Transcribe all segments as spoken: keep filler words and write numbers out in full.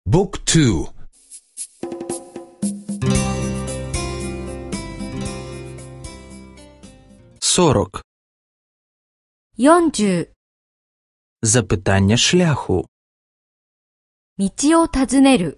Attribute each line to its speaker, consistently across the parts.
Speaker 1: บุ๊กทู
Speaker 2: сорок.
Speaker 3: よんじゅう
Speaker 2: Запитання шляху.
Speaker 3: 道を尋ねる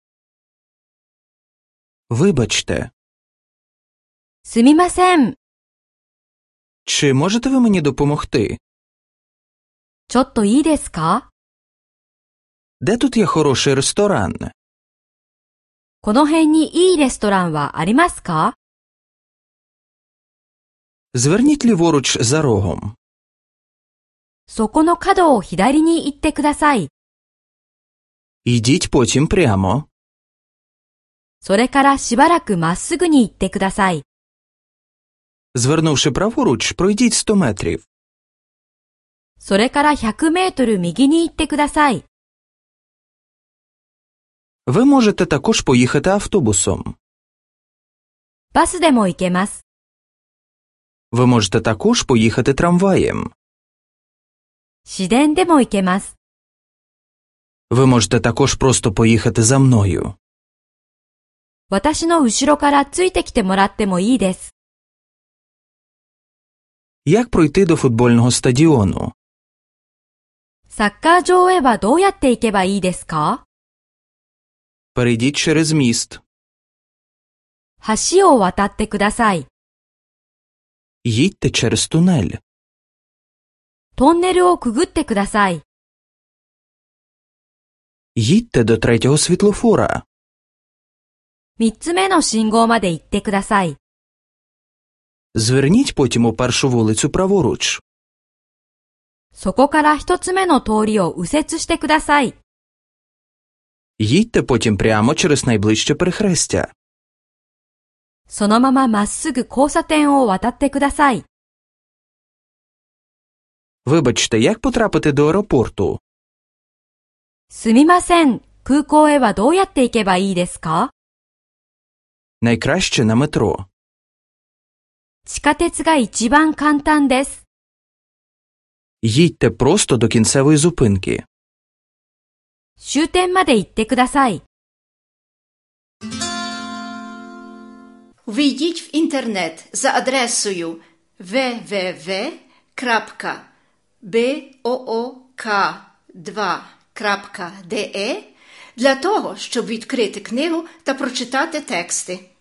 Speaker 2: Вибачте,
Speaker 3: すみません
Speaker 2: чи можете ви мені допомогти?
Speaker 3: ちょっといいですか
Speaker 2: Де тут є хороший ресторан?
Speaker 3: この辺にいいレストランはありますか
Speaker 2: Зверніть ліворуч за рогом.
Speaker 3: そこの角を左に行ってください。
Speaker 2: Йдіть потім прямо.
Speaker 3: それからしばらくまっすぐに行ってください。
Speaker 2: Звернувши праворуч, пройдіть сто метрів.
Speaker 3: それからひゃくメートル右に行ってください。
Speaker 2: Ви можете також поїхати автобусом.
Speaker 3: バスでも行けます。
Speaker 2: Ви можете також поїхати трамваєм.
Speaker 3: 市電でも行けます。
Speaker 2: Ви можете також просто поїхати за мною.
Speaker 3: 私の後ろからついてきてもらってもいいです。
Speaker 2: Як пройти до футбольного стадіону?
Speaker 3: サッカー場へはどうやって行けばいいですか
Speaker 2: Перейдіть через міст.
Speaker 3: 橋を渡ってください。
Speaker 2: Їдьте через тунель.
Speaker 3: トンネルをくぐってください。
Speaker 2: Їдьте до третього світлофора.
Speaker 3: 三つ目の信号まで行ってください。
Speaker 2: Зверніть потім у першу вулицю праворуч.
Speaker 3: そこから一つ目の通りを右折してください。
Speaker 2: Їдьте потім прямо через найближче перехрестя.
Speaker 3: そのまままっすぐ交差点を渡ってください。
Speaker 2: Вибачте, як потрапити до аеропорту?
Speaker 3: すみません、空港へはどうやって行けばいいですか
Speaker 2: Найкраще на метро.
Speaker 3: 地下鉄が一番簡単です。
Speaker 2: Їдьте просто до кінцевої зупинки.
Speaker 3: 終点まで行ってください。
Speaker 4: Ввійдіть в інтернет за адресою дабл-ю дабл-ю дабл-ю крапка буок два крапка де для того, щоб відкрити книгу та прочитати тексти.